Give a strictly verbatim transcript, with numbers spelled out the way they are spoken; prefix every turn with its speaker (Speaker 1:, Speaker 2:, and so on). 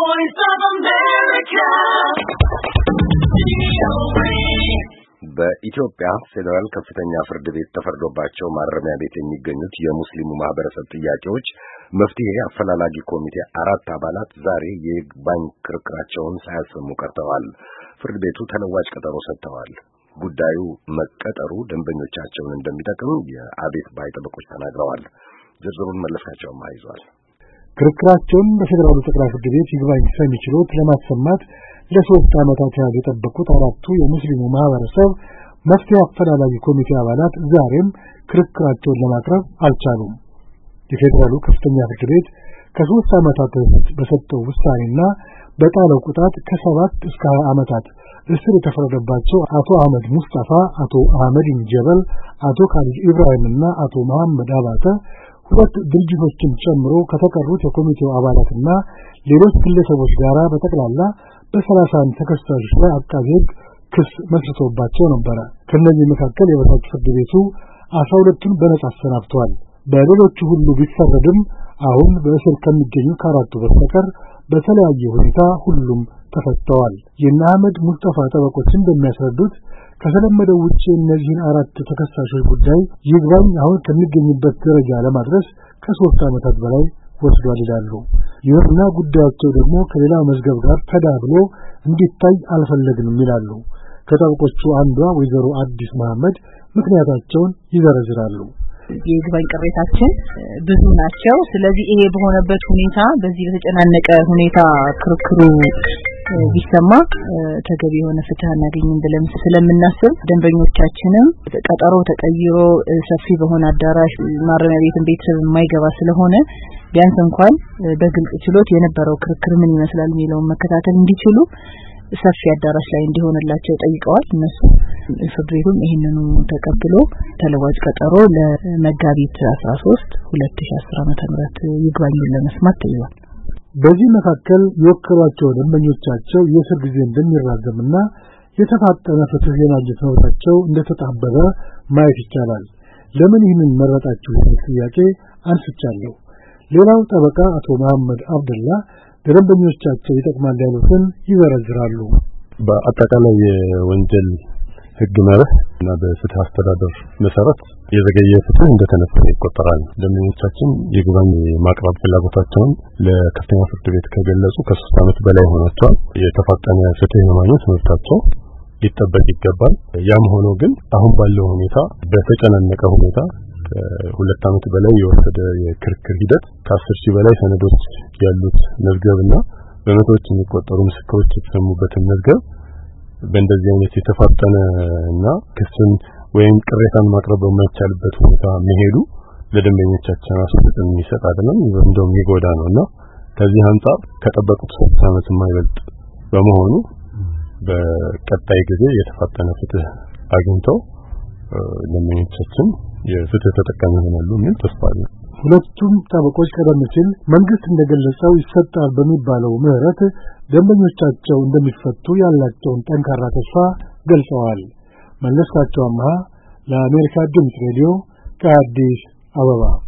Speaker 1: Voice of America. በኢትዮጵያ ፌደራል ከፍተኛ ፍርድ ቤት ተፈርዶባቸው ማረሚያ ቤት የሚገኙት የሙስሊሙ ማህበረሰብ ጥያቄዎች መፍትሄ አፈላላጊ ኮሚቴ አራት አባላት ዛሬ የይግባኝ ክርክራቸውን ሳያሰሙ ቀርተዋል። ፍርድ ቤቱ ተለዋጭ ቀጠሮ ሰጥተዋል። ጉዳዩ መቀጠሩ ደንበኞቻቸውን እንደሚጠቅም የአቤት ባይ ጠበቆች ተናግረዋል። ዝርዝሩን መለስካቸውም አይዟል።
Speaker 2: ክርክራቸውን በፌደራሉ ጠቅላይ ፍርድ ቤት ይግባኝ ሰሚ ችሎት ለማሰማት ለሶስት ዓመታት ያህል የጠበቁት አራቱ የሙስሊሙ ማህበረሰብ መፍትሄ አፈላላጊ ኮሚቴ አባላት ዛሬም ክርክራቸውን ለማቅረብ አልቻሉም። የፌደራሉ ከፍተኛ ፍርድ ቤት ከሶስት ዓመታት በፊት በሰጠው ውሳኔና በጣለው ቅጣት ከሰባት እስከ ሀያ ዓመታት እስር የተፈረደባቸው አቶ አህመድ ሙስጠፋ፣ አቶ አህመድ ጀበል፣ አቶ ካሊድ ኢብራሂምና አቶ መሐመድ አባተ ሁለት ድርጅቶችን ጨምሮ ከተቀሩት የኮሚቴው አባላትና ሌሎች ግለሰቦች ጋር በጠቅላላ በሰላሳ አንድ ተከሳሾች ላይ አቃቤ ሕግ ክስ መስርቶባቸው ነበር። ከነዚህ መካከል የበታች ፍርድ ቤቱ አስራ ሁለቱን በነጻ አሰናብቷል። በሌሎቹ ሁሉ ቢፈረድም አሁን በእስር ከሚገኙ ከአራቱ በስተቀር በተለያየ ሁኔታ ሁሉም ተፈተዋል። የእነ አህመድ ሙስጠፋ ጠበቆች እንደሚያስረዱት ከተለመደው ውጪ እነዚህን አራት ተከሳሾች ጉዳይ ይግባኝ አሁን ከሚገኙበት ደረጃ ለማድረስ ከሶስት ዓመታት በላይ ወስዷል ይላሉ። ይሁንና ጉዳያቸው ደግሞ ከሌላ መዝገብ ጋር ተዳብሎ እንዲታይ አልፈለግንም ይላሉ። ከጠበቆቹ አንዷ ወይዘሮ አዲስ መሐመድ ምክንያታቸውን ይዘረዝራሉ።
Speaker 3: የይግባኝ ቅሬታችን ብዙ ናቸው። ስለዚህ ይሄ በሆነበት ሁኔታ በዚህ በተጨናነቀ ሁኔታ ክርክሩ ቢሰማ ተገቢ የሆነ ፍትህ አናገኝም ብለን ስለምናስብ ደንበኞቻችንም ቀጠሮ ተቀይሮ ሰፊ በሆነ አዳራሽ ማረሚያ ቤትን ቤተሰብ የማይገባ ስለሆነ ቢያንስ እንኳን በግልጽ ችሎት የነበረው ክርክር ምን ይመስላል የሚለውን መከታተል እንዲችሉ ሰፊ አዳራሽ ላይ እንዲሆንላቸው ጠይቀዋል። እነሱ ፍርድ ቤቱም ይሄንኑ ተቀብሎ ተለዋጭ ቀጠሮ ለመጋቢት አስራ ሶስት ሁለት ሺህ አስር ዓመተ ምህረት ይግባኙን ለመስማት ተይዟል።
Speaker 2: በዚህ መካከል የወከሏቸው ደንበኞቻቸው የእስር ጊዜ እንደሚራዘምና የተፋጠነ ፍትህ የማግኘት መብታቸው እንደተጣበበ ማየት ይቻላል። ለምን ይህንን መረጣችሁ የሚል ጥያቄ አንስቻለሁ። ሌላው ጠበቃ አቶ መሐመድ አብደላ ደንበኞቻቸው ይጠቅማል ያሉትን ይዘረዝራሉ።
Speaker 4: በአጠቃላይ የወንጀል ህግ መርህ እና በፍትህ አስተዳደር መሰረት የዘገየ ፍትህ እንደተነፈገ ይቆጠራል። ደንበኞቻችን ይግባኝ ማቅረብ ፍላጎታቸውን ለከፍተኛ ፍርድ ቤት ከገለጹ ከሶስት ዓመት በላይ ሆኗቸዋል። የተፋጠነ ፍትህ የማግኘት መብታቸው ሊጠበቅ ይገባል። ያም ሆኖ ግን አሁን ባለው ሁኔታ በተጨናነቀ ሁኔታ ሁለት ዓመት በላይ የወሰደ የክርክር ሂደት ከአስር ሺህ በላይ ሰነዶች ያሉት መዝገብና በመቶዎች የሚቆጠሩ ምስክሮች የተሰሙበት መዝገብ በእንደዚህ አይነት የተፋጠነና ክስን ወይም ቅሬታን ማቅረብ በማይቻልበት ሁኔታ መሄዱ ለደንበኞቻችን አስፈላጊ የሚሰጥ አይደለም፣ እንደውም የሚጎዳ ነውና ከዚህ አንፃር ከጠበቁት ሶስት ዓመት የማይበልጥ በመሆኑ በቀጣይ ጊዜ የተፋጠነ ፍትህ አግኝተው ደንበኞቻችን የፍትህ ተጠቃሚ ይሆናሉ ምን ተስፋ አለ።
Speaker 2: ሁለቱም ጠበቆች ቀደም ሲል መንግስት እንደገለጸው ይሰጣል በሚባለው ምህረት ደንበኞቻቸው እንደሚፈቱ ያላቸውን ጠንካራ ተስፋ ገልጸዋል። መለስካቸው አምሃ ለአሜሪካ ድምፅ ሬዲዮ ከአዲስ አበባ